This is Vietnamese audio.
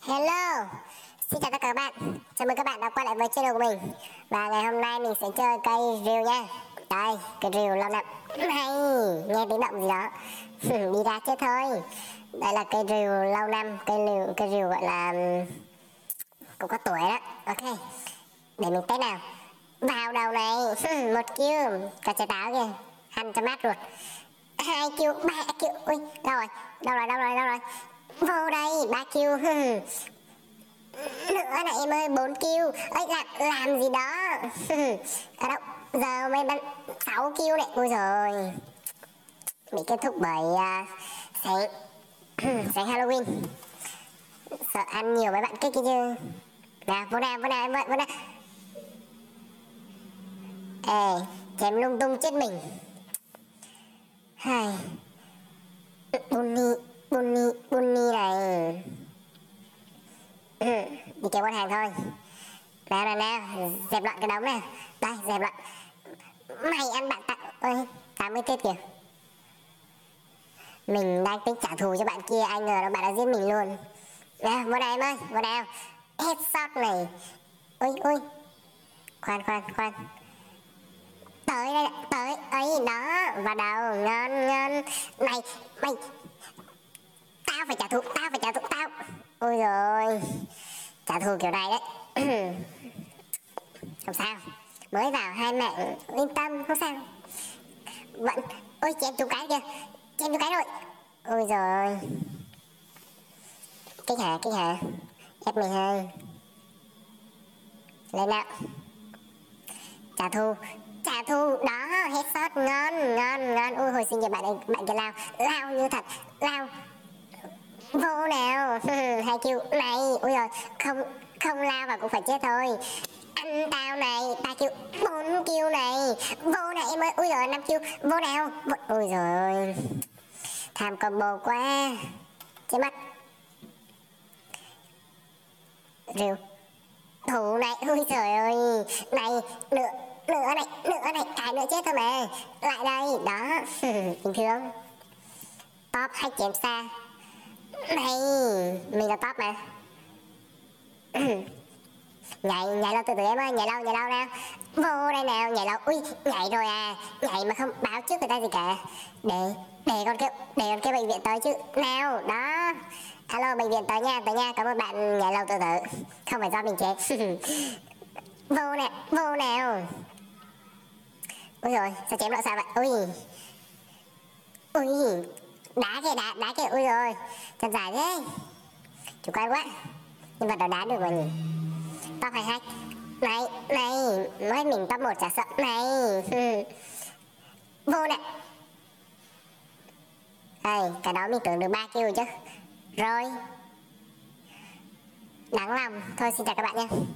Hello, xin chào tất cả các bạn. Chào mừng các bạn đã quay lại với channel của mình. Và ngày hôm nay mình sẽ chơi cây rìu nha. Đây, cây rìu lâu năm. Hay, nghe tiếng động gì đó. Đi ra chết thôi. Đây là cây rìu lâu năm, cây rìu gọi là cũng có tuổi đó. Ok, để mình test nào. Vào đầu này, một kill, cả trái táo kìa, ăn cho mát ruột. 2 kill, 3 kill, ui, đâu rồi, vô đây, 3 kill, nữa này em ơi, 4 kill, ấy làm gì đó, ở đâu, giờ mới bắn 6 kill này, ui rồi, bị kết thúc bởi sáng, sáng Halloween, sợ ăn nhiều mấy bạn kích kia chứ, nào, vô nào em ơi, vô nào, ê, chém lung tung chết mình, hai, Bunny này. Đi kéo con hàng thôi. Nào, dẹp loạn cái đống này. Đây, dẹp loạn. Mày ăn bạn tặng. Ôi, 80 tiết kìa. Mình đang tính trả thù cho bạn kia, ai ngờ là bạn đã giết mình luôn. Nào, vô đây em ơi, vô nào. Headshot này. Ui. Khoan. Tới đây, tới, ấy, đó, vào đầu, ngon. Mày, tao phải trả thù, tao. Ôi rồi, trả thù kiểu này đấy. Không sao, mới vào hai mạng, yên tâm, không sao. Vẫn, ôi chém trúng cái rồi. Ôi rồi, kích hả, F12. Lên nào, trả thù, đó, headshot, ngon. Ôi hồi sinh giờ bạn kia lao như thật, lao. Vô nào, 2 kill này, ui rồi, không lao vào cũng phải chết thôi. Anh tao này, 3 kill, 4 kill này, vô này em ơi, ui rồi 5 kill, vô nào, ui rồi, tham combo quá, chết mất. Rìu, thủ này, ui trời ơi, này, nữa này, cái nữa chết thôi mà, lại đây, đó, bình thường, top hay chém xa. Này, mình là top mà. nhảy lâu từ từ em ơi, nhảy lâu nào. Vô đây nào, nhảy lâu. Ui, nhảy rồi à. Nhảy mà không báo trước người ta gì cả. Để con kêu bệnh viện tới chứ. Nào, đó. Alo, bệnh viện tới nha. Cảm ơn bạn nhảy lâu từ từ. Không phải do mình chết. Vô nào. Ui rồi, sao chém loạn sao vậy? Ui, đá kìa, ui rồi, chân dài thế, chủ quan quá, nhưng mà đá được rồi nhỉ. Top 22 này, mới mình top 1 chả sợ này. Vô nè, đây cái đó mình tưởng được 3 kill chứ, rồi đáng lòng thôi. Xin chào các bạn nha.